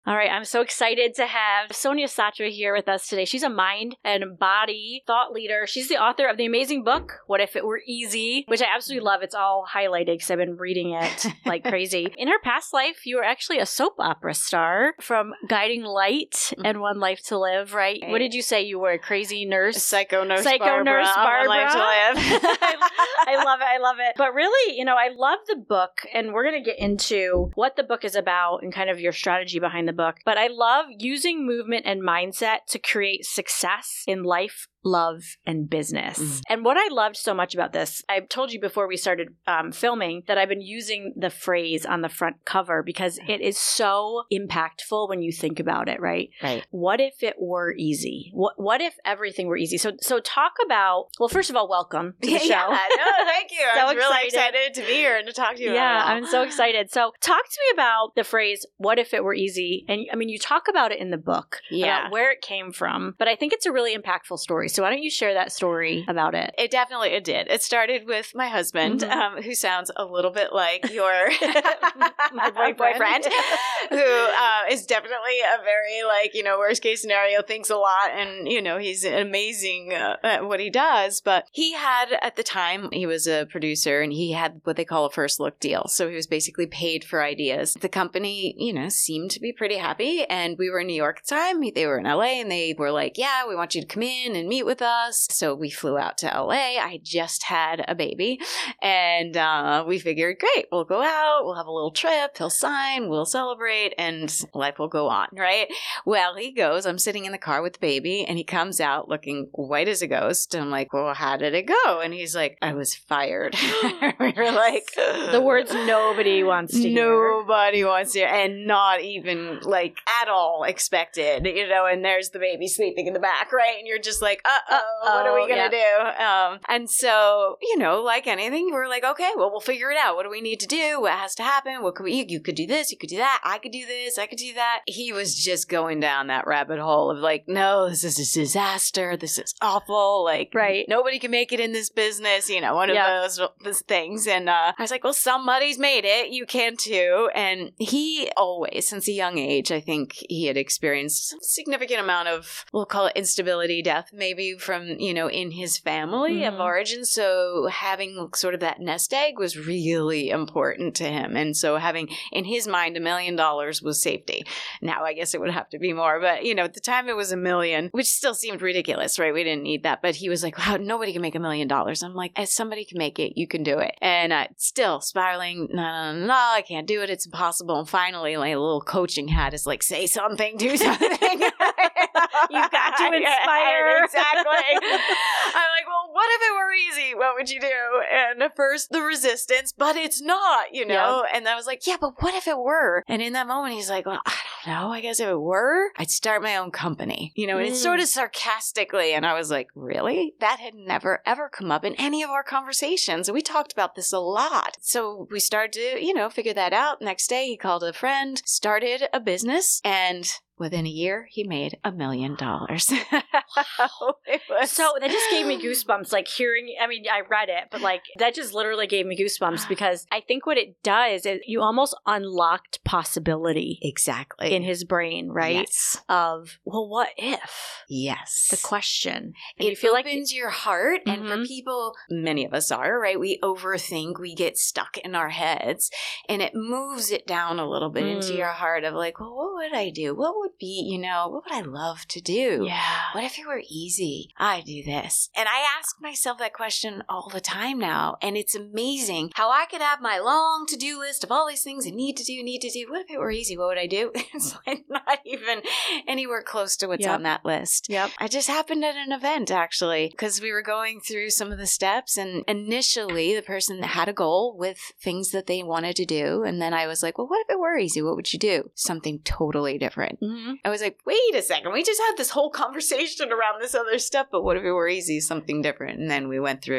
All right, I'm so excited to have Sonia Satra here with us today. She's a mind and body thought leader. She's the author of the amazing book, What If It Were Easy, which I absolutely love. It's all highlighted because I've been reading it like crazy. In her past life, you were actually a soap opera star from Guiding Light and One Life to Live, right? What did you say? You were a crazy nurse? Psycho nurse Barbara. One Life to Live. I love it. I love it. But really, I love the book, and we're going to get into what the book is about and kind of your strategy behind the book. But I love using movement and mindset to create success in life, love, and business. And what I loved so much about this, I told you before we started filming that I've been using the phrase on the front cover because it is so impactful when you think about it, right? Right. What if it were easy? What if everything were easy? So talk about, well, first of all, welcome to the show. Yeah, no, thank you. So I'm really excited to be here and to talk to you. Yeah, I'm so excited. So talk to me about the phrase, what if it were easy? And I mean, you talk about it in the book, about where it came from, but I think it's a really impactful story. So why don't you share that story about it? It did. It started with my husband, who sounds a little bit like your my boyfriend, who is definitely a very worst case scenario, thinks a lot, and he's amazing at what he does. But he had, at the time, he was a producer, and he had what they call a first look deal. So he was basically paid for ideas. The company, seemed to be pretty happy, and we were in New York at the time. They were in LA, and they were like, yeah, we want you to come in and meet with us. So we flew out to LA. I just had a baby, and we figured, great, we'll go out, we'll have a little trip, he'll sign, we'll celebrate, and life will go on, right? Well, he goes, I'm sitting in the car with the baby, and he comes out looking white as a ghost. I'm like, well, how did it go? And he's like, I was fired. We were like, the words nobody wants to hear. Nobody wants to hear, and not even at all expected, and there's the baby sleeping in the back, right? And you're just like, what are we going to do? And so, like anything, we're like, okay, well, we'll figure it out. What do we need to do? What has to happen? What could you could do this, you could do that, I could do this, I could do that. He was just going down that rabbit hole of like, no, this is a disaster. This is awful. Right. Nobody can make it in this business, one of those things. And I was like, well, somebody's made it. You can too. And he always, since a young age, I think he had experienced a significant amount of, we'll call it instability, death, maybe from, in his family of origin. So having sort of that nest egg was really important to him. And so having, in his mind, $1 million was safety. Now, I guess it would have to be more, but, at the time it was $1 million, which still seemed ridiculous, right? We didn't need that. But he was like, wow, nobody can make $1 million. I'm like, as somebody can make it, you can do it. And still spiraling, no, I can't do it. It's impossible. And finally, like a little coaching hat is like, say something, do something. You've got to inspire. Exactly. I'm like, well, what if it were easy? What would you do? And at first, the resistance, but it's not, Yeah. And I was like, yeah, but what if it were? And in that moment, he's like, well, I don't know. I guess if it were, I'd start my own company, and it's sort of sarcastically. And I was like, really? That had never, ever come up in any of our conversations. We talked about this a lot. So we started to, figure that out. Next day, he called a friend, started a business, and within a year, he made $1 million. So that just gave me goosebumps, like hearing, I mean, I read it, but like that just literally gave me goosebumps because I think what it does is you almost unlocked possibility. Exactly. In his brain, right? Yes. Of, well, what if? Yes. The question. And it you feel opens your heart. And for people, many of us are, right? We overthink, we get stuck in our heads, and it moves it down a little bit into your heart of like, well, what would I do? What would be, what would I love to do? Yeah. What if it were easy? I do this. And I ask myself that question all the time now. And it's amazing how I could have my long to-do list of all these things I need to do. What if it were easy? What would I do? It's like not even anywhere close to what's on that list. Yep. I just happened at an event actually, because we were going through some of the steps, and initially the person had a goal with things that they wanted to do. And then I was like, well, what if it were easy? What would you do? Something totally different. I was like, wait a second, we just had this whole conversation around this other stuff, but what if it were easy, something different? And then we went through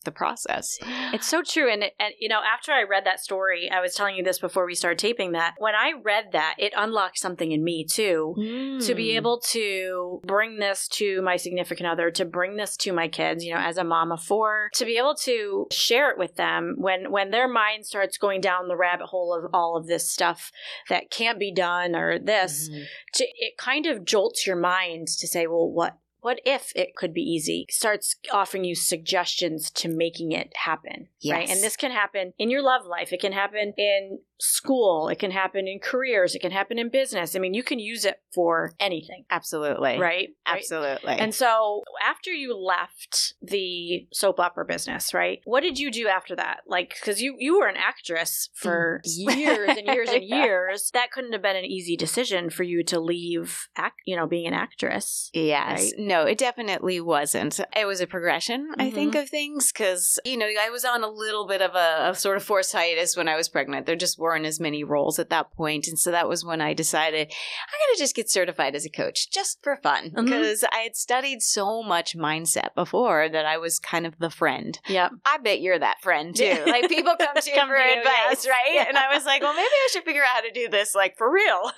the process. It's so true. And after I read that story, I was telling you this before we started taping that, when I read that, it unlocked something in me too, to be able to bring this to my significant other, to bring this to my kids, as a mom of 4, to be able to share it with them when their mind starts going down the rabbit hole of all of this stuff that can't be done or this, it kind of jolts your mind to say, well, what if it could be easy? Starts offering you suggestions to making it happen, right? And this can happen in your love life. It can happen in school. It can happen in careers. It can happen in business. I mean, you can use it for anything. Absolutely. Right? Absolutely. And so after you left the soap opera business, right? What did you do after that? Like, because you were an actress for years and years and years. That couldn't have been an easy decision for you to leave, being an actress. Yes. Right? No, it definitely wasn't. It was a progression, I think, of things because, I was on a little bit of a sort of forced hiatus when I was pregnant. There just weren't as many roles at that point. And so that was when I decided I'm going to just get certified as a coach just for fun because I had studied so much mindset before that I was kind of the friend. Yeah. I bet you're that friend too. Like people come to you for advice, right? Yeah. And I was like, well, maybe I should figure out how to do this like for real.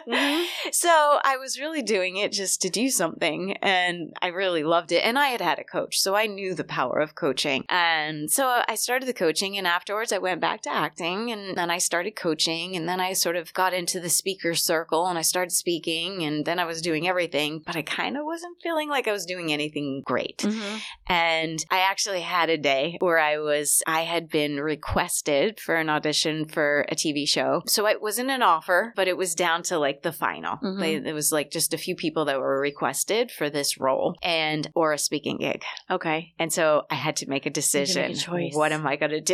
So I was really doing it just to do something. And I really loved it. And I had a coach, so I knew the power of coaching. And so I started the coaching, and afterwards I went back to acting, and then I started coaching, and then I sort of got into the speaker circle, and I started speaking, and then I was doing everything, but I kind of wasn't feeling like I was doing anything great. And I actually had a day where I had been requested for an audition for a TV show. So it wasn't an offer, but it was down to like the final. It was like just a few people that were requested for this role or a speaking gig. Okay. And so I had to make a decision. Make a choice. What am I going to do?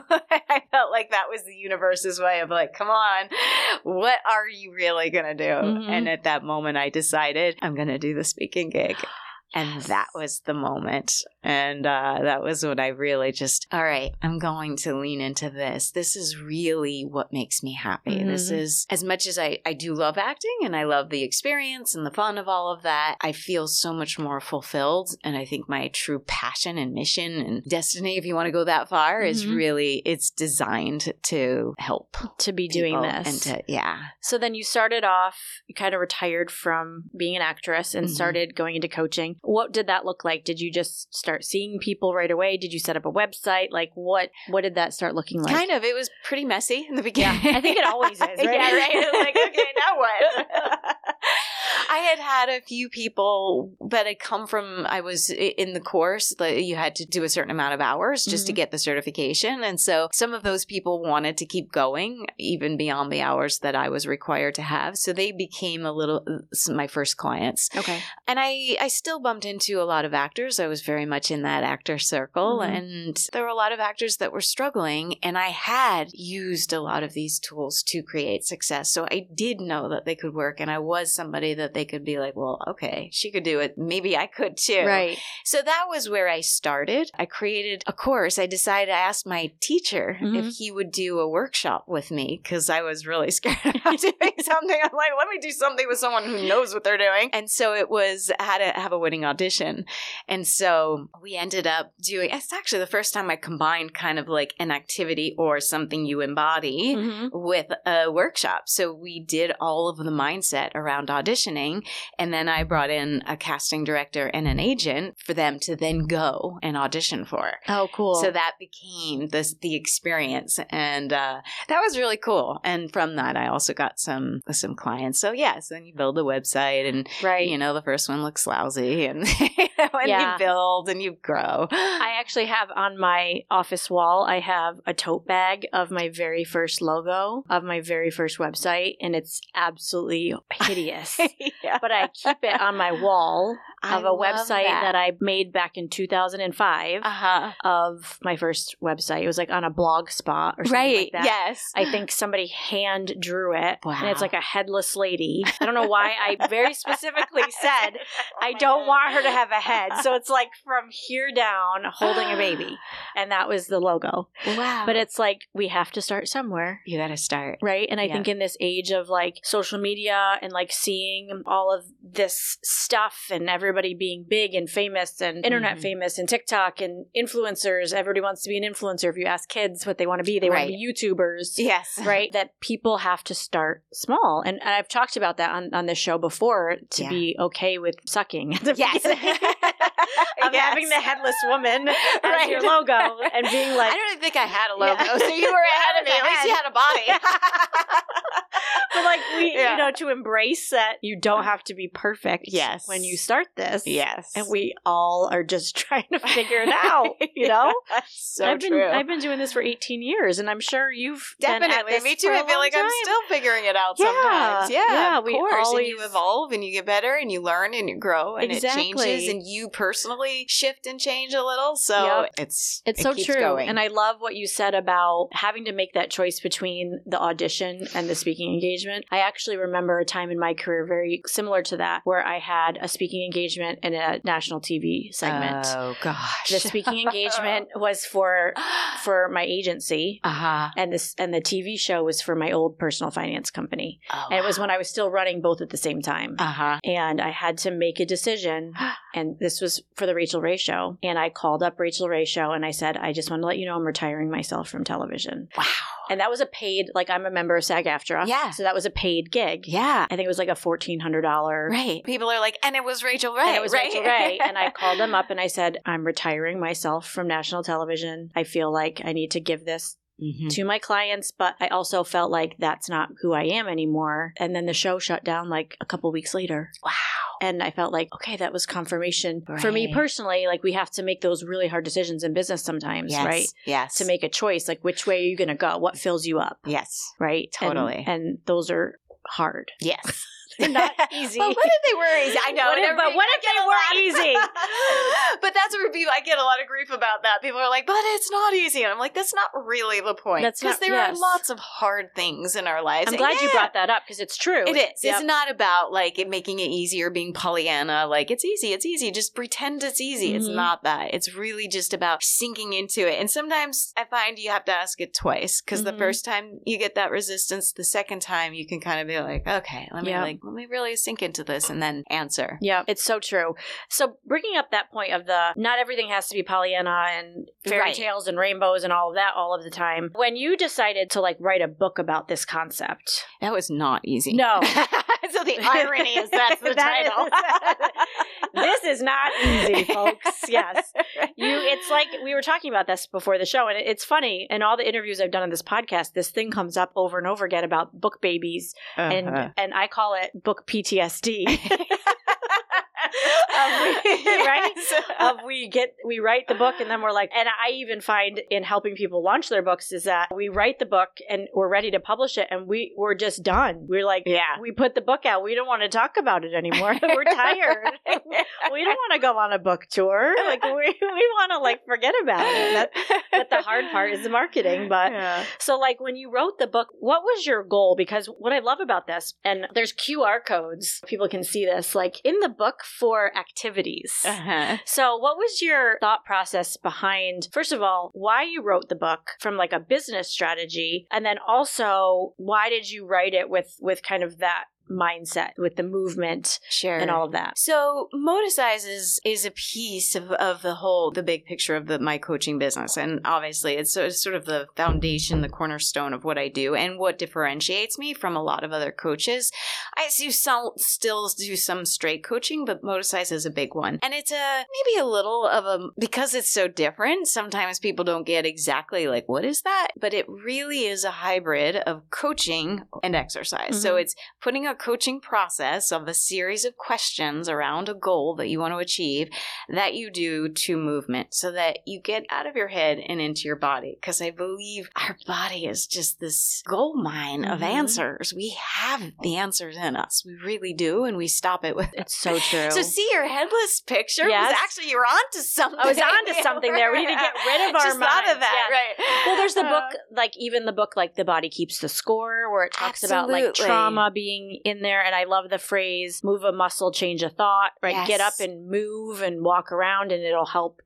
I felt like that was the universe's way of like, come on, what are you really going to do? And at that moment, I decided I'm going to do the speaking gig. And that was the moment. And that was when I really just, all right, I'm going to lean into this. This is really what makes me happy. This is, as much as I do love acting and I love the experience and the fun of all of that, I feel so much more fulfilled. And I think my true passion and mission and destiny, if you want to go that far, is really, it's designed to help. To be doing this. And So then you started off, you kind of retired from being an actress and started going into coaching. What did that look like? Did you just start seeing people right away? Did you set up a website? Like what did that start looking like? Kind of. It was pretty messy in the beginning. Yeah, I think it always is, right? Yeah, right. It was like, okay, now what? I had a few people that had come from, I was in the course that you had to do a certain amount of hours just to get the certification. And so some of those people wanted to keep going even beyond the hours that I was required to have. So they became my first clients. Okay. And I still bumped into a lot of actors. I was very much in that actor circle. And there were a lot of actors that were struggling. And I had used a lot of these tools to create success. So I did know that they could work. And I was somebody that they could be like, well, okay, she could do it. Maybe I could too. Right. So that was where I started. I created a course. I decided I asked my teacher if he would do a workshop with me because I was really scared about doing something. I'm like, let me do something with someone who knows what they're doing. And so it was how to have a winning audition. And so we ended up doing, it's actually the first time I combined kind of like an activity or something you embody with a workshop. So we did all of the mindset around auditioning. And then I brought in a casting director and an agent for them to then go and audition for. Oh, cool. So that became the experience. And that was really cool. And from that, I also got some clients. So so then you build a website and, the first one looks lousy and you build and you grow. I actually have on my office wall, I have a tote bag of my very first logo of my very first website. And it's absolutely hideous. But I keep it on my wall of a website that I made back in 2005 of my first website. It was like on a blog spot or something like that. Yes. I think somebody hand drew it. Wow. And it's like a headless lady. I don't know why I very specifically said I don't want her to have a head. So it's like from here down holding a baby. And that was the logo. Wow. But it's like we have to start somewhere. You got to start. Right? And I think in this age of like social media and like seeing all of this stuff and everybody everybody being big and famous and internet famous and TikTok and influencers. Everybody wants to be an influencer. If you ask kids what they want to be, they want to be YouTubers. Yes. Right? That people have to start small. And I've talked about that on this show before, to be okay with sucking. Yes. Of having the headless woman as your logo and being like, I don't even think I had a logo, so you were ahead of me. At least you had a body. But like to embrace that you don't have to be perfect when you start this. Yes. And we all are just trying to figure it out, you know? So true. I've been doing this for 18 years, and I'm sure you've definitely been at this me too. for a I feel like long I'm time. still figuring it out sometimes. Yeah, of we course. always... And you evolve and you get better and you learn and you grow and it changes and you personally shift and change a little. So it's so keeps true. Going. And I love what you said about having to make that choice between the audition and the speaking engagement. I actually remember a time in my career very similar to that, where I had a speaking engagement in a national TV segment. Oh gosh. The speaking engagement was for my agency, and the TV show was for my old personal finance company. Oh, and it was when I was still running both at the same time. And I had to make a decision, and this was for the Rachel Ray Show. And I called up Rachel Ray Show and I said, I just want to let you know I'm retiring myself from television. Wow. And that was a paid, like, I'm a member of SAG-AFTRA. Yeah. So that was a paid gig. Yeah. I think it was like a $1,400. Right. People are like, and it was Rachel Ray. And it was Rachel Ray. And I called them up and I said, I'm retiring myself from national television. I feel like I need to give this to my clients, but I also felt like that's not who I am anymore. And then the show shut down like a couple weeks later. Wow. And I felt like, okay, that was confirmation for me personally. Like, we have to make those really hard decisions in business sometimes, right? Yes. To make a choice, like, which way are you going to go? What fills you up? Yes. Right? Totally. And those are hard. Yes. They're not easy. But what if they were easy? I know. But what if they were easy? But that's where I get a lot of grief about that. People are like, but it's not easy. And I'm like, that's not really the point. Because there are lots of hard things in our lives. I'm glad you brought that up, because it's true. It is. Yep. It's not about like it making it easier, being Pollyanna. Like, it's easy. It's easy. Just pretend it's easy. It's not that. It's really just about sinking into it. And sometimes I find you have to ask it twice, because the first time you get that resistance, the second time you can kind of be like, okay, let me really sink into this and then answer. Yeah, it's so true. So bringing up that point of the not everything has to be Pollyanna and fairy tales and rainbows and all of that all of the time. When you decided to like write a book about this concept. That was not easy. No. So the irony is that's the title. This is not easy, folks. Yes. It's like we were talking about this before the show, and it's funny. In all the interviews I've done on this podcast, this thing comes up over and over again about book babies, and I call it book PTSD. We write the book and then we're like, and I even find in helping people launch their books is that we write the book and we're ready to publish it and we're just done. We're like, we put the book out. We don't want to talk about it anymore. We're tired. We don't want to go on a book tour. Like we want to like forget about it. But the hard part is the marketing. But so like when you wrote the book, what was your goal? Because what I love about this, and there's QR codes, people can see this, like in the book for activities. So what was your thought process behind, first of all, why you wrote the book from like a business strategy, and then also why did you write it with kind of that mindset, with the movement and all of that? So Moticize is a piece of the big picture of my coaching business. And obviously it's sort of the foundation, the cornerstone of what I do and what differentiates me from a lot of other coaches. I still do some straight coaching, but Moticize is a big one. And it's maybe a little of because it's so different, sometimes people don't get exactly like, what is that? But it really is a hybrid of coaching and exercise. So it's putting a coaching process of a series of questions around a goal that you want to achieve that you do to movement so that you get out of your head and into your body. Because I believe our body is just this gold mine of answers. We have the answers in us. We really do. And we stop it with It's so true. So see your headless picture? Was actually, you were onto something. I was onto something there. We need to get rid of our minds. Thought of that, right. Well, there's the book, like even the book, like The Body Keeps the Score, where it talks about like trauma being in there. And I love the phrase, move a muscle, change a thought, right? Get up and move and walk around and it'll help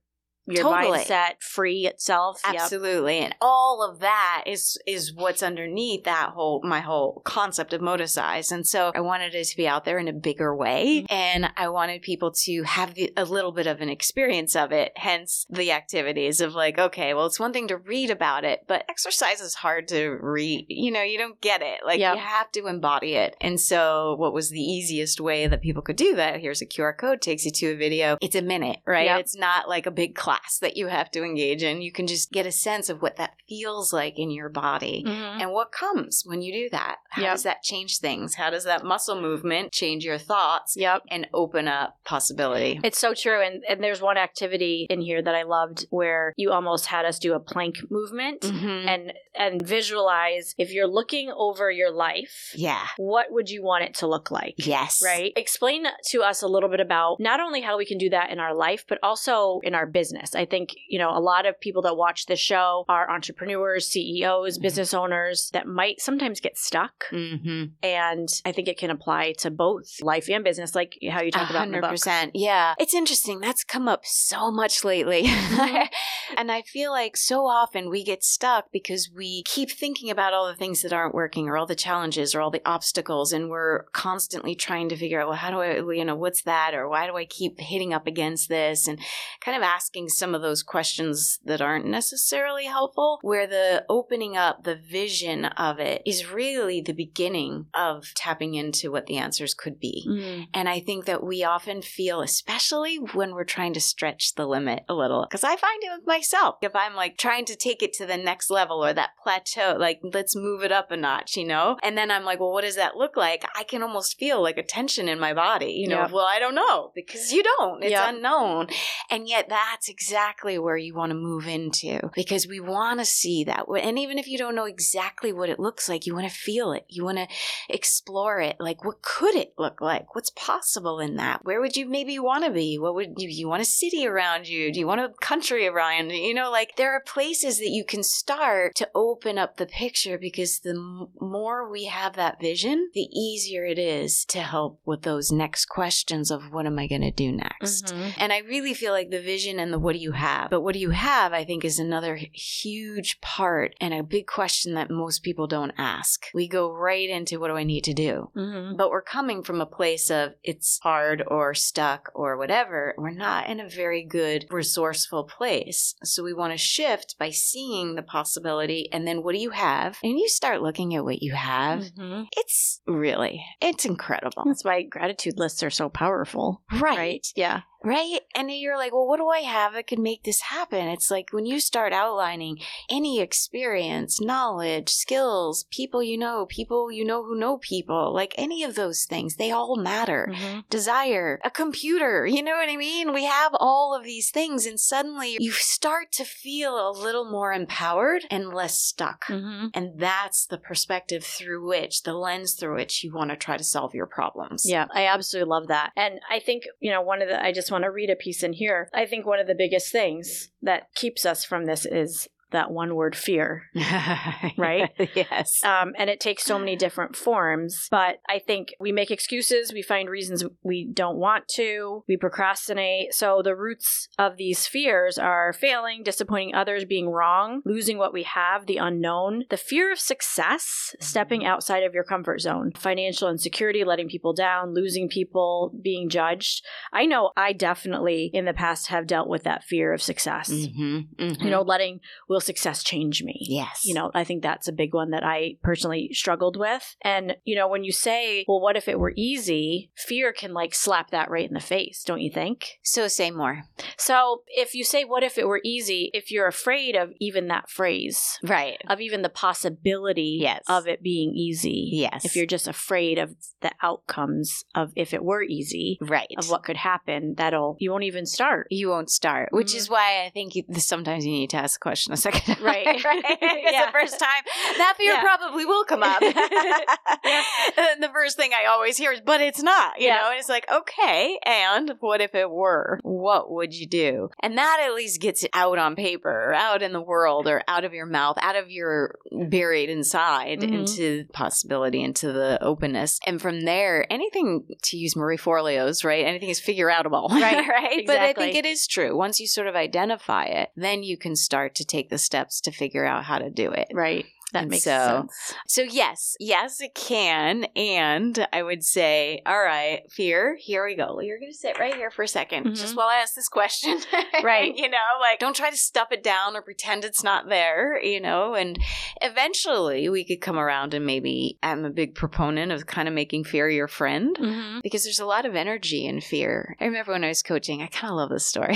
your mindset free itself. Absolutely. Yep. And all of that is what's underneath my whole concept of Motosize. And so I wanted it to be out there in a bigger way. Mm-hmm. And I wanted people to have a little bit of an experience of it. Hence the activities of like, okay, well, it's one thing to read about it, but exercise is hard to read. You don't get it. Like, you have to embody it. And so what was the easiest way that people could do that? Here's a QR code, takes you to a video. It's a minute, right? Yep. It's not like a big class that you have to engage in. You can just get a sense of what that feels like in your body and what comes when you do that. How does that change things? How does that muscle movement change your thoughts and open up possibility? It's so true. And there's one activity in here that I loved where you almost had us do a plank movement and visualize if you're looking over your life, what would you want it to look like? Yes. Right? Explain to us a little bit about not only how we can do that in our life, but also in our business. I think, a lot of people that watch this show are entrepreneurs, CEOs, business owners that might sometimes get stuck. And I think it can apply to both life and business, like how you talk about in the book. 100%. Yeah. It's interesting. That's come up so much lately. And I feel like so often we get stuck because we keep thinking about all the things that aren't working or all the challenges or all the obstacles. And we're constantly trying to figure out, well, how do I, what's that? Or why do I keep hitting up against this? And kind of asking some of those questions that aren't necessarily helpful, where the opening up the vision of it is really the beginning of tapping into what the answers could be. And I think that we often feel, especially when we're trying to stretch the limit a little, because I find it with myself. If I'm like trying to take it to the next level or that plateau, like let's move it up a notch, and then I'm like, well, what does that look like? I can almost feel like a tension in my body, well, I don't know, because you don't. It's unknown. And yet that's exactly where you want to move into, because we want to see that. And even if you don't know exactly what it looks like, you want to feel it. You want to explore it. Like, what could it look like? What's possible in that? Where would you maybe want to be? What would you want a city around you? Do you want a country around you? Like there are places that you can start to open up the picture, because the more we have that vision, the easier it is to help with those next questions of what am I going to do next? And I really feel like the vision and the what do you have? But what do you have, I think, is another huge part and a big question that most people don't ask. We go right into what do I need to do? But we're coming from a place of it's hard or stuck or whatever. We're not in a very good resourceful place. So we want to shift by seeing the possibility, and then what do you have? And you start looking at what you have. It's incredible. That's why gratitude lists are so powerful. Right? Yeah. Right? And you're like, well, what do I have that could make this happen? It's like when you start outlining any experience, knowledge, skills, people you know who know people, like any of those things, they all matter. Desire, a computer, you know what I mean? We have all of these things, and suddenly you start to feel a little more empowered and less stuck. And that's the perspective through which, the lens through which you want to try to solve your problems. Yeah, I absolutely love that. And I think, I just want to read a piece in here. I think one of the biggest things that keeps us from this is that one word, fear, right? Yes. And it takes so many different forms, but I think we make excuses, we find reasons we don't want to, we procrastinate. So the roots of these fears are failing, disappointing others, being wrong, losing what we have, the unknown, the fear of success, stepping outside of your comfort zone, financial insecurity, letting people down, losing people, being judged. I know I definitely in the past have dealt with that fear of success. Will success change me? Yes. I think that's a big one that I personally struggled with. And, when you say, well, what if it were easy? Fear can slap that right in the face, don't you think? So say more. So if you say, what if it were easy? If you're afraid of even that phrase, right, of even the possibility of it being easy. Yes. If you're just afraid of the outcomes of if it were easy, right, of what could happen, you won't even start. You won't start, which is why I think sometimes you need to ask a question a second second time. Right. It's the first time. That fear probably will come up. And the first thing I always hear is, but it's not, you know? And it's like, okay, and what if it were? What would you do? And that at least gets it out on paper, or out in the world, or out of your mouth, out of your buried inside, into possibility, into the openness. And from there, anything, to use Marie Forleo's, right? Anything is figure outable. Right. Right. Exactly. But I think it is true. Once you sort of identify it, then you can start to take the steps to figure out how to do it. Right. That makes sense. So yes, it can. And I would say, all right, fear, here we go. You're going to sit right here for a second, just while I ask this question. Right. You know, like, don't try to stuff it down or pretend it's not there, you know, and eventually we could come around, and maybe I'm a big proponent of kind of making fear your friend, because there's a lot of energy in fear. I remember when I was coaching, I kind of love this story.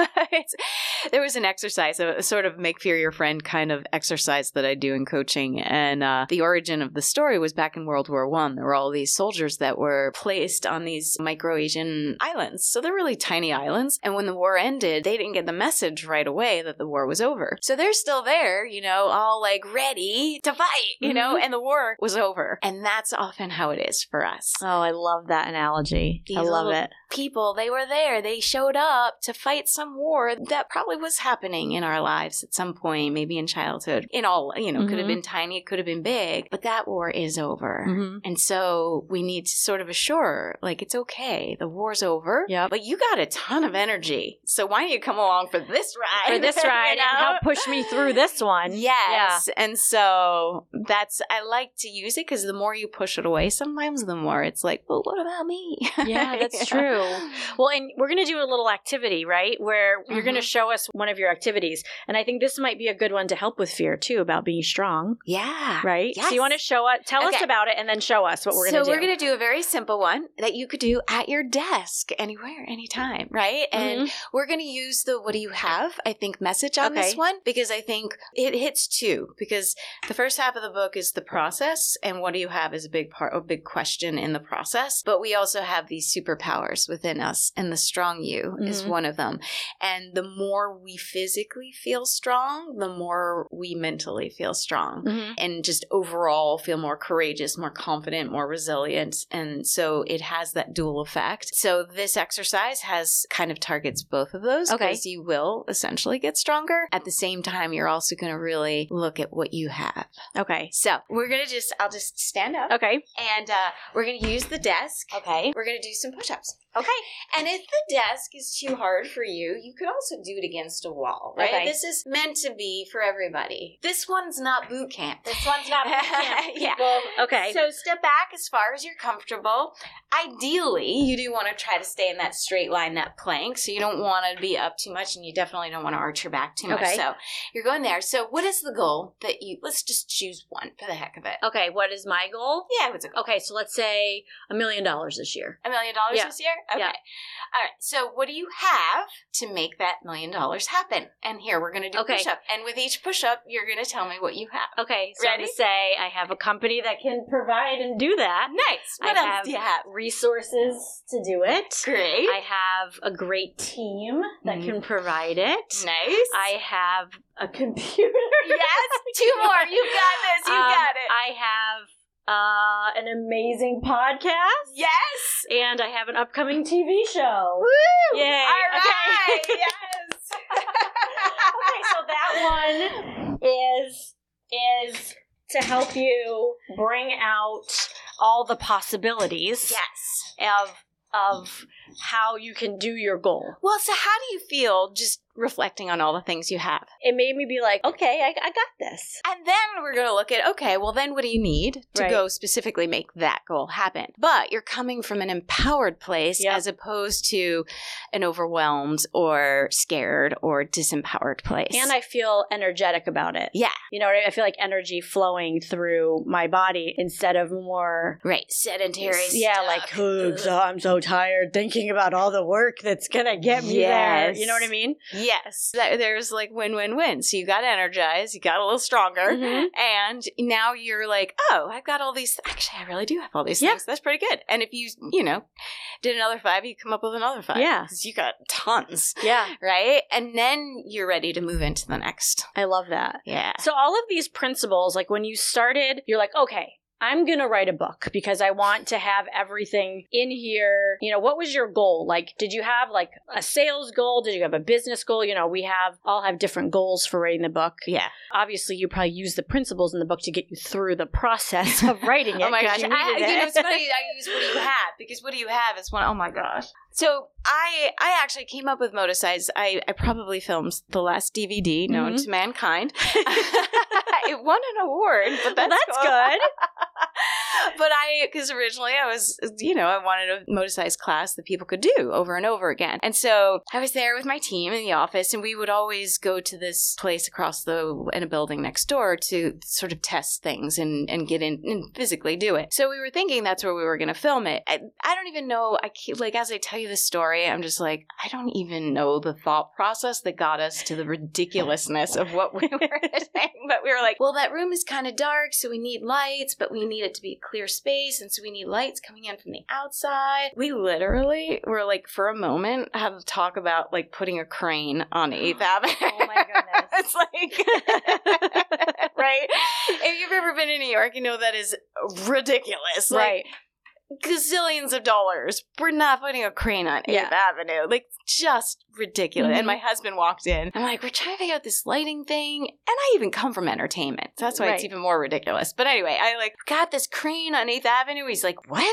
There was an exercise, a sort of make fear your friend kind of exercise that I do in coaching. And the origin of the story was back in World War I. There were all these soldiers that were placed on these micro-Asian islands. So they're really tiny islands. And when the war ended, they didn't get the message right away that the war was over. So they're still there, you know, all like ready to fight, you know, and the war was over. And that's often how it is for us. Oh, I love that analogy. I love it. People, they were there. They showed up to fight some war that probably was happening in our lives at some point, maybe in childhood. In all, you know, could have been tiny, it could have been big, but that war is over. And so we need to sort of assure, like, it's okay. The war's over, but you got a ton of energy. So why don't you come along for this ride? For this ride, you know? And help push me through this one. Yes. Yeah. And so I like to use it, because the more you push it away, sometimes the more it's like, well, what about me? Yeah, that's true. Well, and we're going to do a little activity, right? Where you're going to show us one of your activities. And I think this might be a good one to help with fear too, about being strong. Yeah. Right? Yes. So you want to tell us about it, and then show us what we're going to do. So we're going to do a very simple one that you could do at your desk, anywhere, anytime, right? And we're going to use the what do you have, I think, message on this one, because I think it hits two. Because the first half of the book is the process, and what do you have is a big question in the process. But we also have these superpowers within us, and the strong you is one of them. And the more we physically feel strong, the more we mentally feel strong, and just overall feel more courageous, more confident, more resilient. And so it has that dual effect. So this exercise kind of targets both of those, because you will essentially get stronger. At the same time, you're also going to really look at what you have. Okay. So we're going to I'll just stand up. Okay. And we're going to use the desk. Okay. We're going to do some push-ups. Okay. And if the desk is too hard for you, you could also do it against a wall, right? Okay. This is meant to be for everybody. This one's not boot camp. This one's not boot camp. Yeah. Okay. So step back as far as you're comfortable. Ideally, you do want to try to stay in that straight line, that plank. So you don't want to be up too much, and you definitely don't want to arch your back too much. Okay. So you're going there. So what is the goal that let's just choose one for the heck of it. Okay. What is my goal? Yeah, what's a goal? Okay. So let's say $1 million this year. $1 million this year? Okay. Yeah. All right. So what do you have to make that $1 million happen? And here we're going to do a push-up. And with each push-up, you're going to tell me what you have. Okay. So ready? I'm going to say I have a company that can provide and do that. Nice. What else do you have? Resources to do it. Great. I have a great team that can provide it. Nice. I have a computer. Yes. 2 more. You got this. You got it. I have an amazing podcast. Yes. And I have an upcoming TV show. Woo! Yay. All right. Okay. Yes. Okay, so that one is to help you bring out all the possibilities. Yes. Of how you can do your goal. Well, so how do you feel just reflecting on all the things you have? It made me be like, okay, I got this. And then we're going to look at, okay, well then what do you need to go specifically make that goal happen? But you're coming from an empowered place as opposed to an overwhelmed or scared or disempowered place. And I feel energetic about it. Yeah. You know, I feel like energy flowing through my body instead of more... Right, sedentary Yeah, stuff. like, I'm so tired thinking about all the work that's going to get me there. You know what I mean? Yes. There's like win-win-win. So you got energized, you got a little stronger, and now you're like, oh, I've got all these. Actually, I really do have all these things. That's pretty good. And if you Did another 5, you come up with another 5. Yeah. Because you got tons. Yeah. Right? And then you're ready to move into the next. I love that. Yeah. So all of these principles, like when you started, you're like, okay, I'm going to write a book because I want to have everything in here. You know, what was your goal? Like, did you have like a sales goal? Did you have a business goal? You know, we all have different goals for writing the book. Yeah. Obviously, you probably use the principles in the book to get you through the process of writing it. Oh my gosh. You know, it's funny I use What Do You Have? Because What Do You Have is one, oh my gosh. So I actually came up with Motorsize. I probably filmed the last DVD known to mankind. It won an award, but that's cool. Good. But because originally I was, I wanted a Motorsize class that people could do over and over again. And so I was there with my team in the office, and we would always go to this place in a building next door to sort of test things and get in and physically do it. So we were thinking that's where we were going to film it. I don't even know, as I tell you this story, I'm just like, I don't even know the thought process that got us to the ridiculousness of what we were saying. But we were like, well, that room is kind of dark, so we need lights, but we need it to be a clear space, and so we need lights coming in from the outside. We literally were like, for a moment, had to talk about like putting a crane on 8th Avenue. Oh my goodness. It's like, right? If you've ever been in New York, you know that is ridiculous. Right. Gazillions of dollars. We're not putting a crane on 8th Avenue. Like, just ridiculous. And my husband walked in. I'm like, we're trying to figure out this lighting thing. And I even come from entertainment. So that's why it's even more ridiculous. But anyway, I got this crane on 8th Avenue. He's like, what?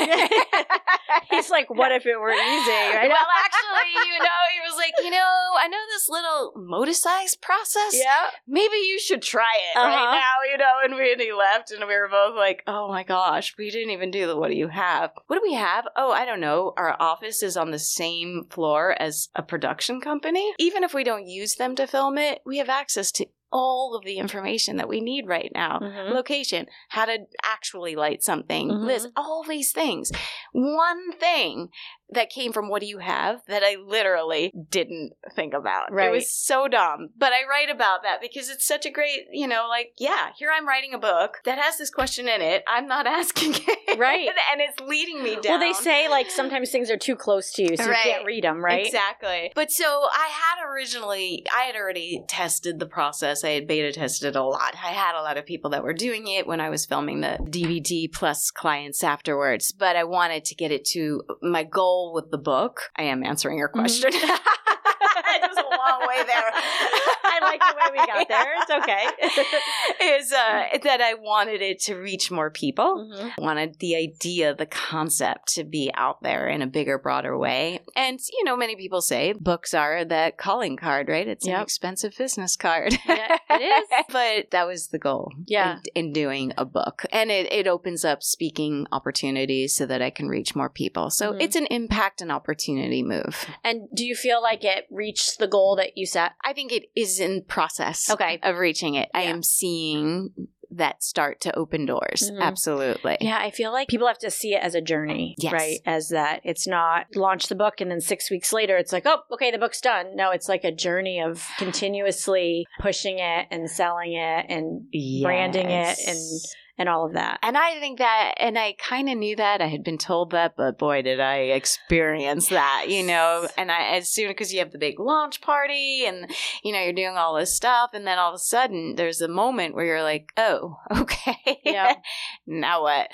He's like, what if it were easy? Right? Well, actually, he was like, I know this little Motorsize process. Yeah. Maybe you should try it right now, and he left, and we were both like, oh my gosh, we didn't even do the What Do You Have? What do we have? Oh, I don't know. Our office is on the same floor as a production company. Even if we don't use them to film it, we have access to all of the information that we need right now. Location, how to actually light something, list, all these things. One thing that came from What Do You Have that I literally didn't think about. Right. It was so dumb. But I write about that because it's such a great, here I'm writing a book that has this question in it. I'm not asking it. Right. And it's leading me down. Well, they say sometimes things are too close to you, so you can't read them, right? Exactly. But so I had already tested the process. I had beta tested it a lot. I had a lot of people that were doing it when I was filming the DVD plus clients afterwards. But I wanted to get it to my goal with the book. I am answering your question. It was a long way there. I like the way we got there. It's okay. Is that I wanted it to reach more people. Wanted the idea, the concept to be out there in a bigger, broader way. And, many people say books are that calling card, right? It's an expensive business card. Yeah, it is. But that was the goal in doing a book. And it opens up speaking opportunities so that I can reach more people. So it's an impact and opportunity move. And do you feel like it reached the goal that you set? I think it is in process of reaching it. I am seeing that start to open doors. Absolutely. Yeah, I feel like people have to see it as a journey, right? As that it's not launch the book and then 6 weeks later it's like, oh, okay, the book's done. No, it's like a journey of continuously pushing it and selling it and branding it and all of that. And I think that, and I kind of knew that, I had been told that, but boy, did I experience that, and as soon, because you have the big launch party and, you're doing all this stuff, and then all of a sudden there's a moment where you're like, oh, okay, now what?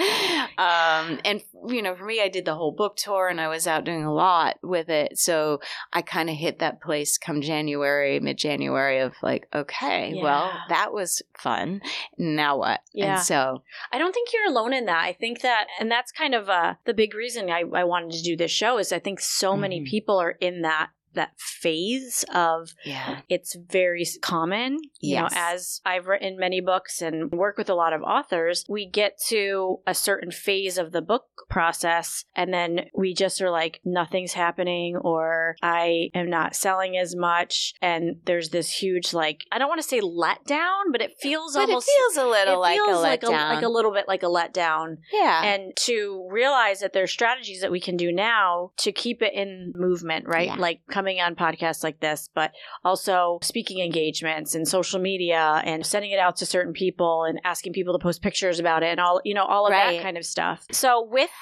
And, for me, I did the whole book tour and I was out doing a lot with it. So I kind of hit that place come mid-January of like, okay, well, that was fun. Now what? Yeah. And so I don't think you're alone in that. I think that, and that's kind of the big reason I wanted to do this show is I think so many people are in that phase of it's very common, as I've written many books and work with a lot of authors, we get to a certain phase of the book process and then we just are like, nothing's happening or I am not selling as much. And there's this huge, I don't want to say letdown, but it feels a little like a letdown. Like a little bit like a letdown. Yeah. And to realize that there's strategies that we can do now to keep it in movement, right? Like coming coming on podcasts like this, but also speaking engagements and social media and sending it out to certain people and asking people to post pictures about it and all of that kind of stuff. So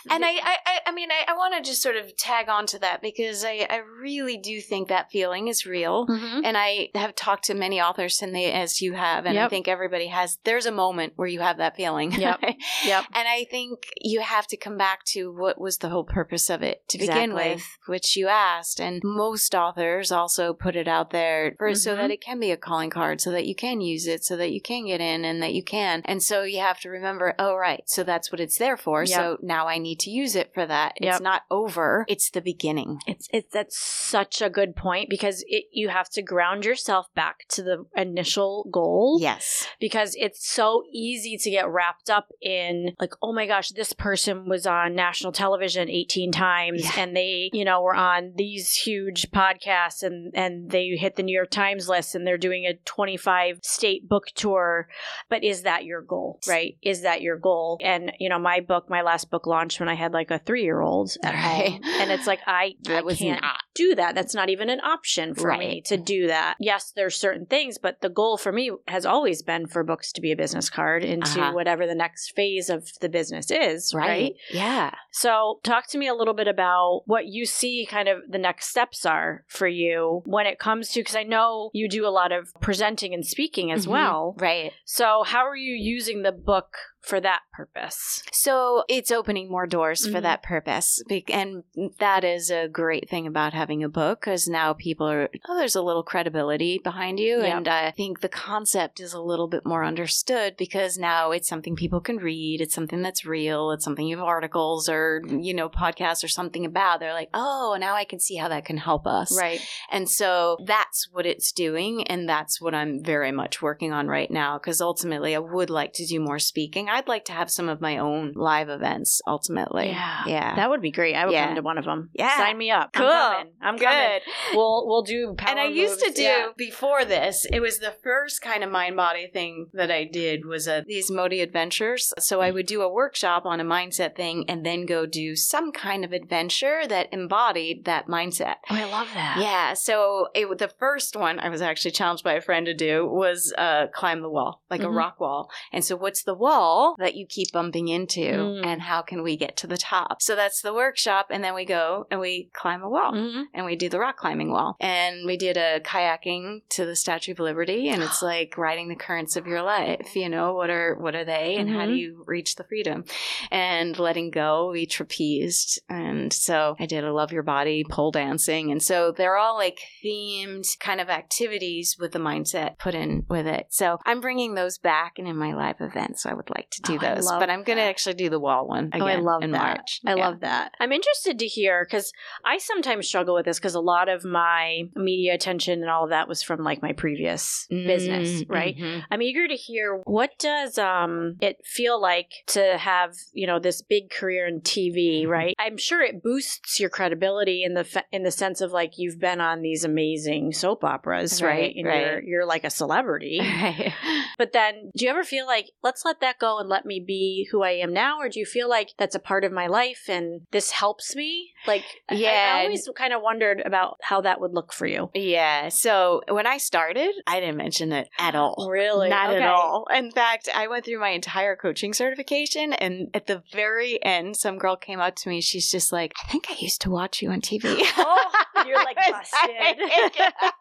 I want to just sort of tag on to that because I really do think that feeling is real. Mm-hmm. And I have talked to many authors, and as you have, and I think everybody has, there's a moment where you have that feeling. Yep. Yep. And I think you have to come back to what was the whole purpose of it to begin with, which you asked. And most authors also put it out there so that it can be a calling card, so that you can use it, so that you can get in and that you can. And so you have to remember, so that's what it's there for. Yep. So now I need to use it for that. It's not over. It's the beginning. That's such a good point because you have to ground yourself back to the initial goal. Yes. Because it's so easy to get wrapped up in like, oh my gosh, this person was on national television 18 times and they, were on these huge podcasts and they hit the New York Times list and they're doing a 25 state book tour. But is that your goal, right? Is that your goal? And, my last book launched when I had like a 3-year-old at home. And it's like, I can't do that. That's not even an option for me to do that. Yes, there's certain things, but the goal for me has always been for books to be a business card into whatever the next phase of the business is, right? Yeah. So talk to me a little bit about what you see kind of the next steps are for you when it comes to, because I know you do a lot of presenting and speaking as well. Right. So how are you using the book for that purpose? So it's opening more doors for that purpose. And that is a great thing about having a book because now people are, there's a little credibility behind you. Yep. And I think the concept is a little bit more understood because now it's something people can read. It's something that's real. It's something you have articles or, podcasts or something about. They're like, oh, now I can see how that can help us. Right. And so that's what it's doing. And that's what I'm very much working on right now because ultimately I would like to do more speaking. I'd like to have some of my own live events ultimately. Yeah. That would be great. I would come to one of them. Yeah. Sign me up. Cool. I'm coming. We'll do power And I used moves. to do, before this, it was the first kind of mind-body thing that I did was these Modi adventures. So I would do a workshop on a mindset thing and then go do some kind of adventure that embodied that mindset. Oh, I love that. Yeah. So the first one I was actually challenged by a friend to do was climb the wall, like a rock wall. And so what's the wall that you keep bumping into and how can we get to the top? So that's the workshop. And then we go and we climb a wall and we do the rock climbing wall. And we did a kayaking to the Statue of Liberty. And it's like riding the currents of your life. What are they and how do you reach the freedom? And letting go, we trapezed. And so I did a Love Your Body, pole dancing. And so they're all like themed kind of activities with the mindset put in with it. So I'm bringing those back and in my live events. So I would like to do those. But I'm going to actually do the wall one again in March. I love that. I'm interested to hear because I sometimes struggle with this because a lot of my media attention and all of that was from like my previous business, right? I'm eager to hear what does it feel like to have, this big career in TV, right? I'm sure it boosts your credibility in the sense of like you've been on these amazing soap operas, right? And you're like a celebrity. Right. But then do you ever feel like, let's let that go and let me be who I am now? Or do you feel like that's a part of my life and this helps me? Like, I always kind of wondered about how that would look for you. Yeah. So when I started, I didn't mention it at all. Really? Not at all. In fact, I went through my entire coaching certification and at the very end, some girl came up to me. She's just like, I think I used to watch you on TV. Oh, you're like busted.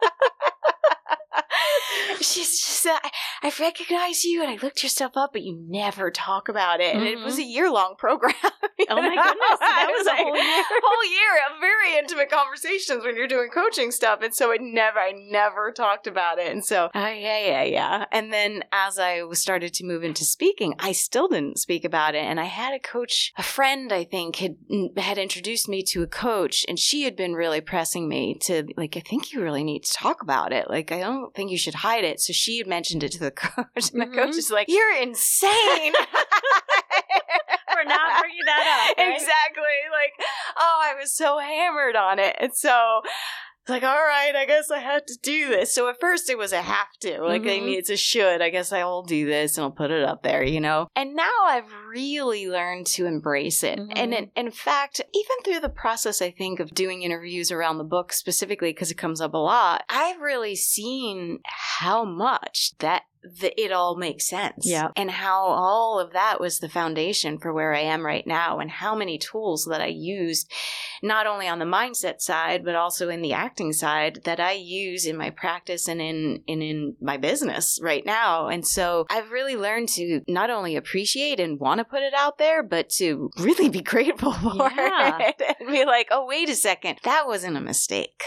She's just, I recognize you and I looked your stuff up, but you never talk about it. And it was a year-long program. Oh my goodness. That was a whole year. Whole year of very intimate conversations when you're doing coaching stuff. And so I never talked about it. And so, yeah. And then as I started to move into speaking, I still didn't speak about it. And I had a friend, I think, had introduced me to a coach, and she had been really pressing me to, like, I think you really need to talk about it. Like, I don't think you should hide it. So she had mentioned it to the coach, and the coach is like, you're insane. For not bringing that up. Right? Exactly. Like, I was so hammered on it. And so It's like, all right, I guess I have to do this. So at first it was a have to. Like, it's a should. I guess I'll do this and I'll put it up there, you know? And now I've really learned to embrace it. And in fact, even through the process, I think, of doing interviews around the book specifically, because it comes up a lot, I've really seen how much that it all makes sense. Yeah. And how all of that was the foundation for where I am right now, and how many tools that I used, not only on the mindset side, but also in the acting side, that I use in my practice and in my business right now. And so I've really learned to not only appreciate and want to put it out there, but to really be grateful for it and be like, oh, wait a second, that wasn't a mistake.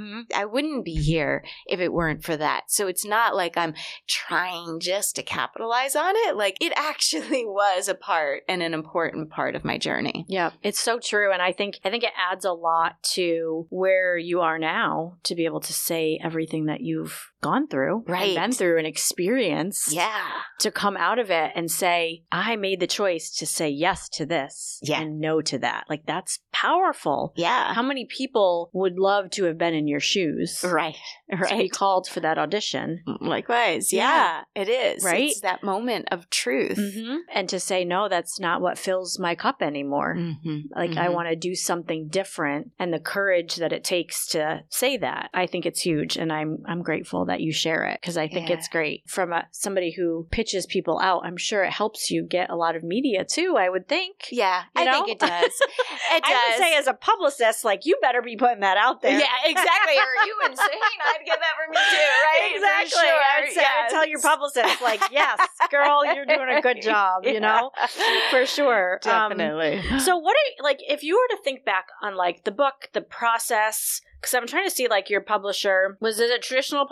I wouldn't be here if it weren't for that. So it's not like I'm trying just to capitalize on it. Like, it actually was a part and an important part of my journey. Yeah, it's so true. And I think it adds a lot to where you are now to be able to say everything that you've gone through, and been through and experienced. Yeah. To come out of it and say, I made the choice to say yes to this and no to that. Like, that's powerful. Yeah. How many people would love to have been in your shoes? Right. To be called for that audition. Likewise. Yeah. It is. Right? It's that moment of truth. And to say, no, that's not what fills my cup anymore. Like, I want to do something different, and the courage that it takes to say that. I think it's huge. And I'm grateful that you share it, because I think it's great. From somebody who pitches people out, I'm sure it helps you get a lot of media too, I would think. Yeah, I think it does. It does. I would say, as a publicist, like, you better be putting that out there. Yeah, exactly. Are you insane? I'd get that for me too, right? Exactly. For sure. I would say, I would tell your publicist, like, yes, girl, you're doing a good job, you know? For sure. Definitely. So what if you were to think back on, like, the book, the process, because I'm trying to see, like, your publisher, was it a traditional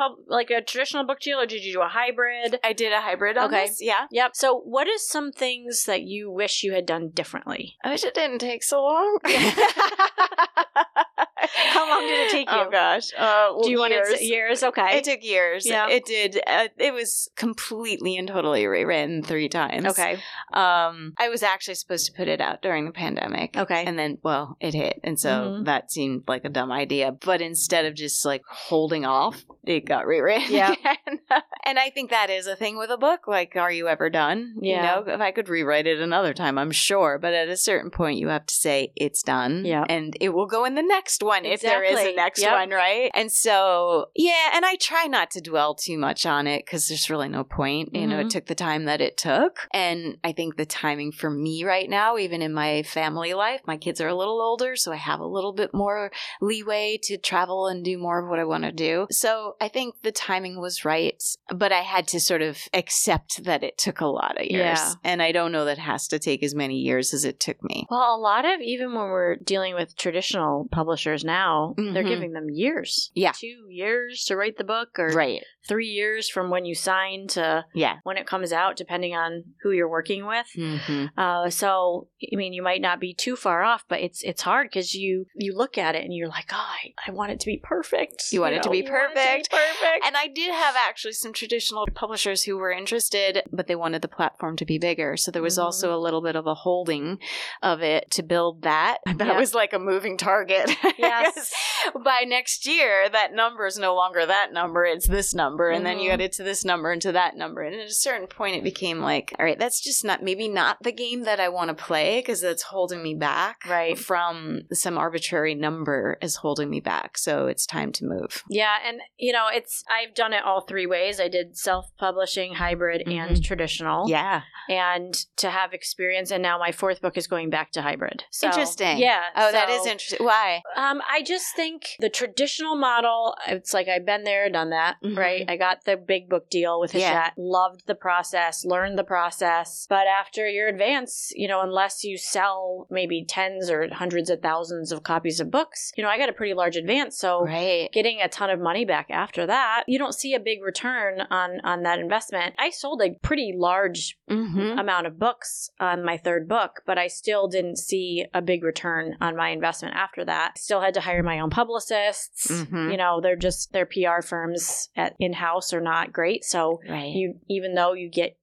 book deal, or did you do a hybrid? I did a hybrid on this, yeah. Yep. So what is some things that you wish you had done differently? I wish it didn't take so long. How long did it take you? Oh, gosh. Do you want to say years? Okay. It took years. Yeah. It did. It was completely and totally rewritten 3 times. Okay. I was actually supposed to put it out during the pandemic. Okay. And then, well, it hit. And so that seemed like a dumb idea. But instead of just like holding off, it got rewritten again. And I think that is a thing with a book. Like, are you ever done? Yeah. You know, if I could rewrite it another time, I'm sure. But at a certain point, you have to say it's done. Yeah. And it will go in the next one if there is a next one, right? And so, yeah, and I try not to dwell too much on it, because there's really no point. You know, it took the time that it took. And I think the timing for me right now, even in my family life, my kids are a little older, so I have a little bit more leeway to travel and do more of what I want to do. So I think the timing was right, but I had to sort of accept that it took a lot of years. Yeah. And I don't know that it has to take as many years as it took me. Well, a lot of, even when we're dealing with traditional publishers now, they're giving them years. Yeah. 2 years to write the book, or 3 years from when you sign to when it comes out, depending on who you're working with. So, I mean, you might not be too far off, but it's hard, because you look at it and you're like, oh, I want it to be perfect. You want it to be perfect. Perfect. And I did have actually some traditional publishers who were interested, but they wanted the platform to be bigger. So there was also a little bit of a holding of it to build that. That was like a moving target. Yes. By next year, that number is no longer that number. It's this number. And then you add it to this number and to that number. And at a certain point, it became like, all right, that's just maybe not the game that I want to play, because that's holding me back from some arbitrary number is holding me back. So it's time to move. Yeah. And, you know, I've done it all 3 ways. I did self-publishing, hybrid, and traditional. Yeah. And to have experience. And now my 4th book is going back to hybrid. So, interesting. Yeah. That is interesting. Why? I just think the traditional model, it's like, I've been there, done that, right? I got the big book deal with Hachette, loved the process, learned the process. But after your advance, you know, unless you sell maybe tens or hundreds of thousands of copies of books, you know, I got a pretty large advance. So getting a ton of money back after that, you don't see a big return on that investment. I sold a pretty large amount of books on my 3rd book, but I still didn't see a big return on my investment after that. Still had to hire my own publicists. You know, their PR firms at in-house are not great. So even though you get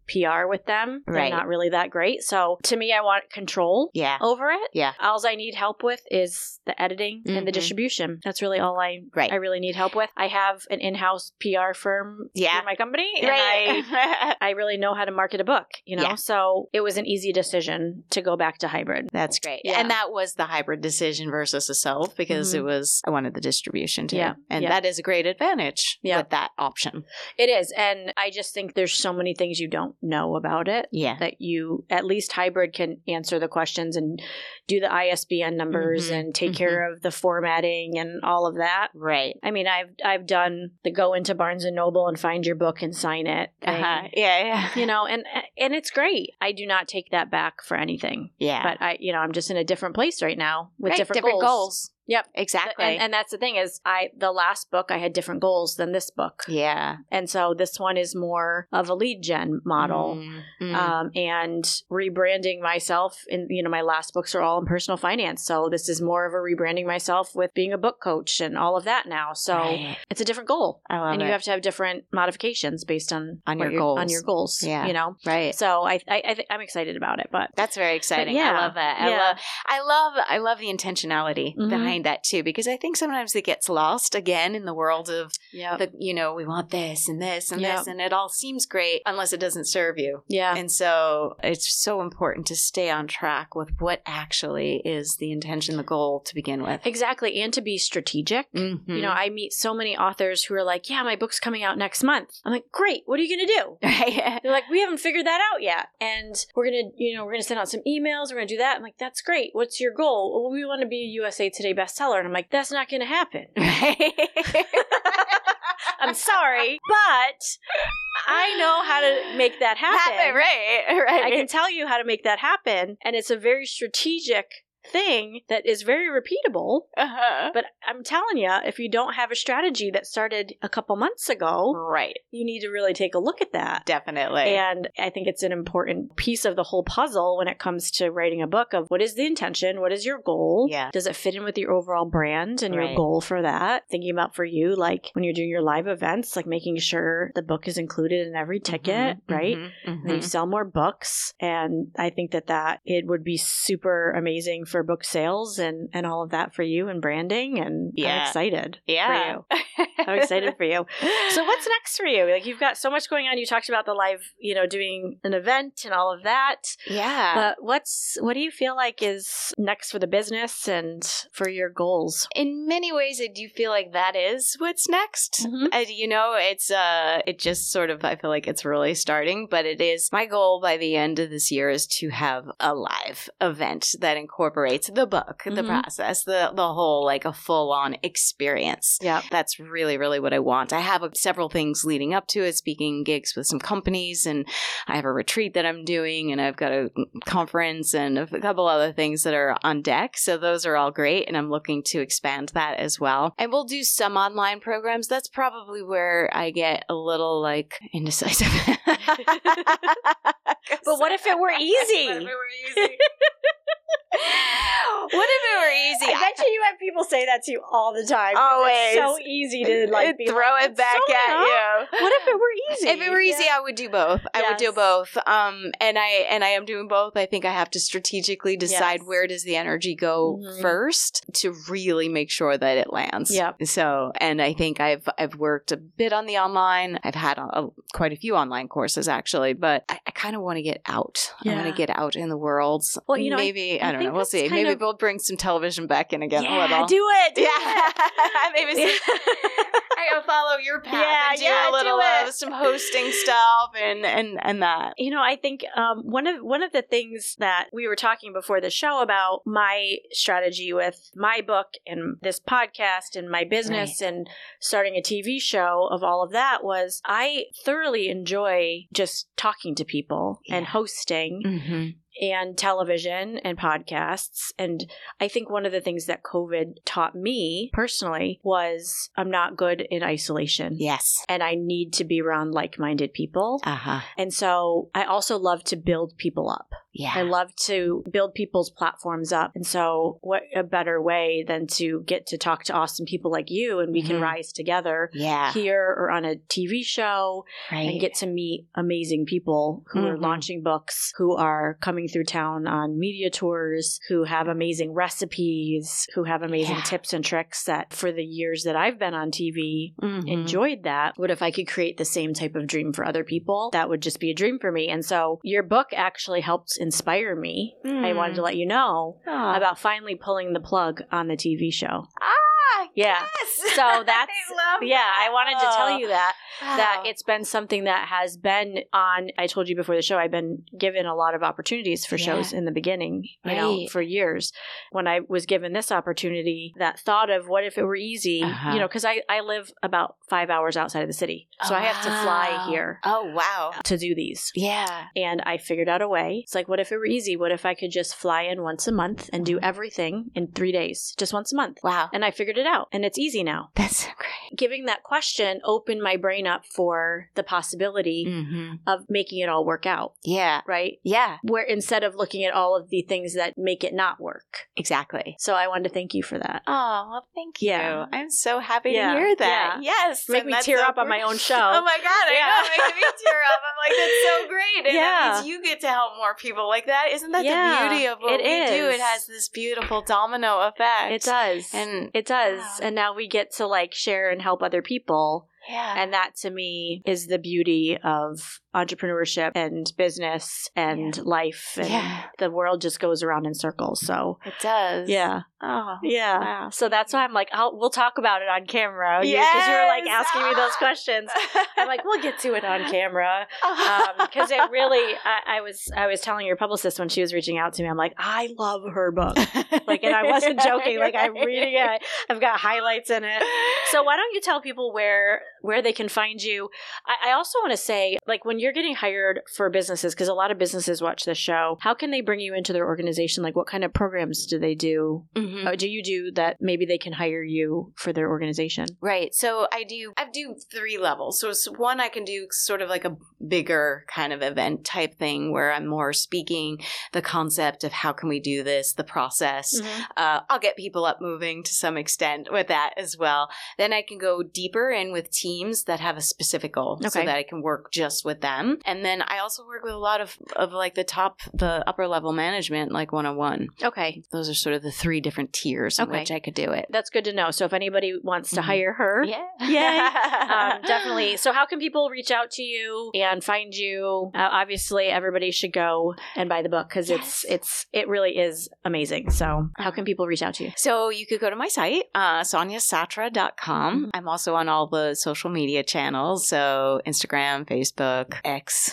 PR with them. They're Right. not really that great. So to me, I want control over it. Yeah. All I need help with is the editing and the distribution. That's really all I really need help with. I have an in-house PR firm for my company, and I really know how to market a book, you know? So it was an easy decision to go back to hybrid. That's great. Yeah. And that was the hybrid decision versus a self, because it was, I wanted the distribution too. Yeah. And that is a great advantage with that option. It is. And I just think there's so many things you don't know about it that you, at least hybrid, can answer the questions and do the ISBN numbers and take care of the formatting and all of that. Right. I mean, I've done the go into Barnes and Noble and find your book and sign it thing. Yeah. You know, and it's great. I do not take that back for anything. Yeah. But I'm just in a different place right now with different goals. Yep. Exactly. And that's the thing is the last book I had different goals than this book. Yeah. And so this one is more of a lead gen model and rebranding myself. And, my last books are all in personal finance. So this is more of a rebranding myself with being a book coach and all of that now. So it's a different goal. I love and it. you have to have different modifications based on your goals. On your goals. Yeah. Right. So I think I'm excited about it. But that's very exciting. Yeah. I love that. I love the intentionality behind that too, because I think sometimes it gets lost again in the world of we want this and this and this, and it all seems great unless it doesn't serve you. Yeah. And so it's so important to stay on track with what actually is the intention, the goal to begin with. Exactly. And to be strategic. I meet so many authors who are like, yeah, my book's coming out next month. I'm like, great. What are you going to do? They're like, we haven't figured that out yet. And we're going to send out some emails. We're going to do that. I'm like, that's great. What's your goal? Well, we want to be a USA Today bestseller. And I'm like, that's not going to happen. I'm sorry, but I know how to make that happen. Right. I can tell you how to make that happen. And it's a very strategic thing that is very repeatable. But I'm telling you, if you don't have a strategy that started a couple months ago, you need to really take a look at that. Definitely. And I think it's an important piece of the whole puzzle when it comes to writing a book of what is the intention? What is your goal? Yeah. Does it fit in with your overall brand and your goal for that? Thinking about for you, like when you're doing your live events, like making sure the book is included in every ticket, right? And then you sell more books. And I think that it would be super amazing for book sales and all of that for you and branding. And I'm excited for you. I'm excited for you. So what's next for you? Like you've got so much going on. You talked about the live, doing an event and all of that. Yeah. But what do you feel like is next for the business and for your goals? In many ways, I do feel like that is what's next. It just sort of, I feel like it's really starting, but it is my goal by the end of this year is to have a live event that incorporates the book, the process, the whole, like a full-on experience. Yeah. That's really, really what I want. I have several things leading up to it, speaking gigs with some companies, and I have a retreat that I'm doing, and I've got a conference and a couple other things that are on deck. So those are all great, and I'm looking to expand that as well. And we'll do some online programs. That's probably where I get a little, like, indecisive. But what if it were easy? What if it were easy? What if it were easy? I bet you have people say that to you all the time. Always. It's so easy to throw it back at you. What if it were easy? If it were easy, I would do both. I would do both. And I am doing both. I think I have to strategically decide where does the energy go first to really make sure that it lands. Yep. So, and I think I've worked a bit on the online. I've had quite a few online courses actually, but I kind of want to get out. I want to get out in the world. Well, maybe I don't know. We'll see. Maybe we'll bring some television back in again a little. Do it. Maybe I gotta follow your path and do a little some hosting stuff and that. I think one of the things that we were talking before the show about my strategy with my book and this podcast and my business and starting a TV show of all of that was I thoroughly enjoy just talking to people and hosting. And television and podcasts. And I think one of the things that COVID taught me personally was I'm not good in isolation. Yes. And I need to be around like-minded people. And so I also love to build people up. Yeah. I love to build people's platforms up. And so what a better way than to get to talk to awesome people like you, and we can rise together here or on a TV show and get to meet amazing people who are launching books, who are coming through town on media tours, who have amazing recipes, who have amazing tips and tricks that for the years that I've been on TV, enjoyed that. What if I could create the same type of dream for other people? That would just be a dream for me. And so your book actually helped inspire me. I wanted to let you know about finally pulling the plug on the TV show. Yes. So that's I wanted to tell you that Wow. it's been something that has been on. I told you before the show, I've been given a lot of opportunities for shows in the beginning, you know, for years. When I was given this opportunity, that thought of what if it were easy, you know, because I live about 5 hours outside of the city. So I have to fly here. Oh, wow. To do these. Yeah. And I figured out a way. It's like, what if it were easy? What if I could just fly in once a month and do everything in 3 days, just once a month? Wow. And I figured it out, and it's easy now. That's so great. Giving that question opened my brain up for the possibility of making it all work out. Yeah. Right? Yeah. Where instead of looking at all of the things that make it not work. Exactly. So I wanted to thank you for that. Oh, well, thank you. Yeah. I'm so happy to hear that. Yeah. Yes. Make me tear up on my own show. Oh my God. I know. It makes me tear up. I'm like, that's so great. And that means you get to help more people like that. Isn't that the beauty of what we do? It has this beautiful domino effect. It does. And it does. Wow. And now we get to like share and help other people. Yeah. And that to me is the beauty of entrepreneurship and business and life. And the world just goes around in circles. So it does. Yeah. Oh. Yeah. Wow. So that's why I'm like, we'll talk about it on camera. Yes. Because you were like asking me those questions. I'm like, we'll get to it on camera. Because it really, I was telling your publicist when she was reaching out to me, I'm like, I love her book. Like, and I wasn't joking. Like, I'm reading it. I've got highlights in it. So why don't you tell people where they can find you? I also want to say, like, when you're getting hired for businesses, because a lot of businesses watch this show, how can they bring you into their organization? Like, what kind of programs do they do? Do you do that maybe they can hire you for their organization? Right. So I do 3 levels. So one, I can do sort of like a bigger kind of event type thing where I'm more speaking the concept of how can we do this, the process. I'll get people up moving to some extent with that as well. Then I can go deeper in with teams that have a specific goal so that I can work just with them. And then I also work with a lot of like the upper level management, like 101. Okay. Those are sort of the 3 different tiers in which I could do it. That's good to know. So if anybody wants to hire her, yay. Definitely. So how can people reach out to you and find you? Obviously, everybody should go and buy the book because it really is amazing. So how can people reach out to you? So you could go to my site, soniasatra.com. I'm also on all the social media channels. So Instagram, Facebook, X.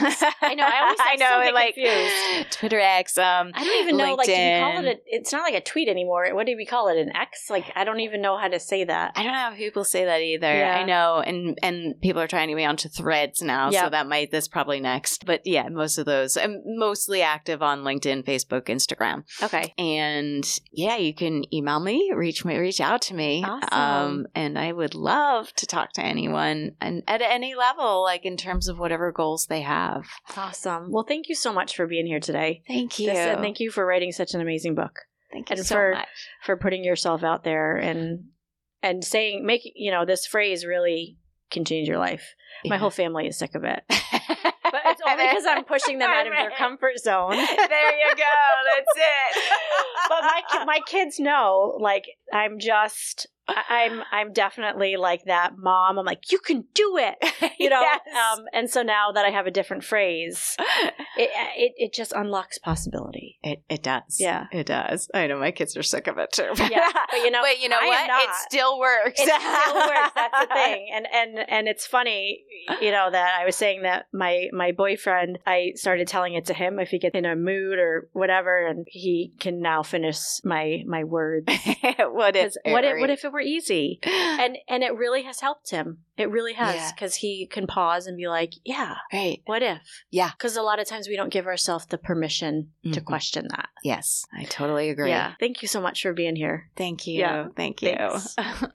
I know. I always get confused. Twitter X. I don't even know. LinkedIn. Like, do you call it it's not like a tweet anymore. What do we call it? An X? Like, I don't even know how to say that. I don't know how people say that either. Yeah. I know. And people are trying to be onto Threads now. So that's probably next. But yeah, most of those. I'm mostly active on LinkedIn, Facebook, Instagram. Okay. And yeah, you can email me, reach out to me. Awesome. And I would love to talk to anyone and at any level, like in terms of whatever goals they have. Awesome. Well, thank you so much for being here today. Thank you. And thank you for writing such an amazing book. Thank you much. For putting yourself out there and saying, this phrase really can change your life. Yeah. My whole family is sick of it. But it's only because I'm pushing them out of their comfort zone. There you go. That's it. But my kids know, like, I'm definitely like that mom. I'm like, you can do it, Yes. And so now that I have a different phrase, it just unlocks possibility. It does. Yeah, it does. I know my kids are sick of it too. Yeah, but you know what? It still works. It still works. That's the thing. And it's funny, that I was saying that my boyfriend, I started telling it to him if he gets in a mood or whatever, and he can now finish my words. What if it were easy? And it really has helped him. It really has, because he can pause and be like, yeah, right. What if? Yeah. Because a lot of times we don't give ourselves the permission to question that. Yes, I totally agree. Yeah. Thank you so much for being here. Thank you. Yeah. Thank you.